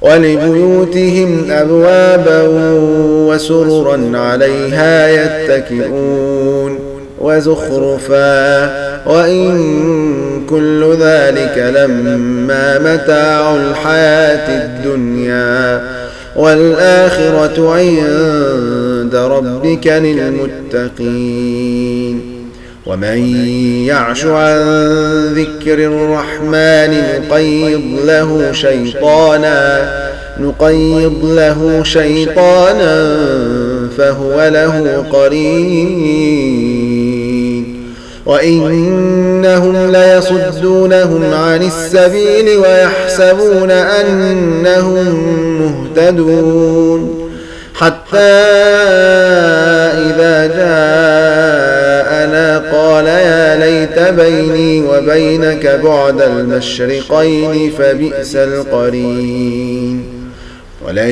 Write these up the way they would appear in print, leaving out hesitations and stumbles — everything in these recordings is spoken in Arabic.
ولبيوتهم أبوابا وسررا عليها يتكئون وزخرفا وإن كل ذلك لما متاع الحياة الدنيا والآخرة عند ربك للمتقين. ومن يعش عن ذكر الرحمن نقيض له شيطانا فهو له قرين وإنهم ليصدونهم عن السبيل ويحسبون أنهم مهتدون حتى إذا جاءنا قال يا ليت بيني وبينك بعد المشرقين فبئس القرين. ولن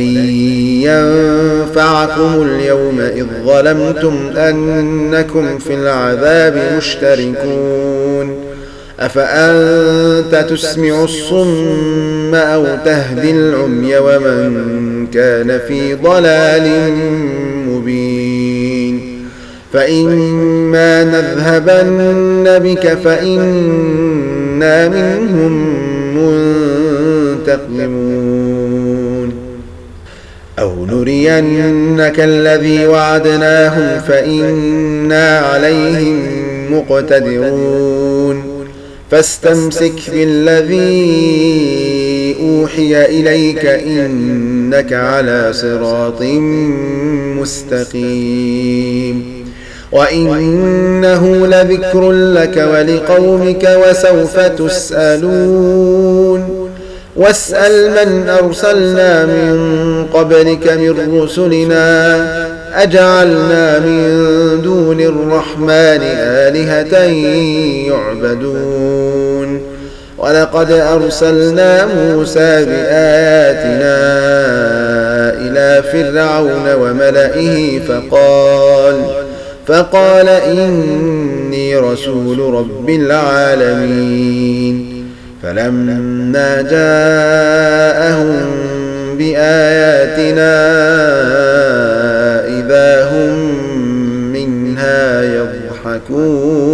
ينفعكم اليوم إذ ظلمتم أنكم في العذاب مشتركون. أفأنت تسمع الصم أو تهدي العمي ومن كان في ضلال مبين. فإما نذهبن بك فإنا منهم منتقمون أو نرينك الذي وعدناهم فإنا عليهم مقتدرون. فاستمسك بالذي أوحي إليك إنك على صراط مستقيم. وإنه لذكر لك ولقومك وسوف تسألون. واسأل من أرسلنا من قبلك من رسلنا أجعلنا من دون الرحمن آلهة يعبدون. ولقد أرسلنا موسى بآياتنا إلى فرعون وملئه فقال إني رسول رب العالمين. فلما جاءهم بآياتنا إذا هم منها يضحكون.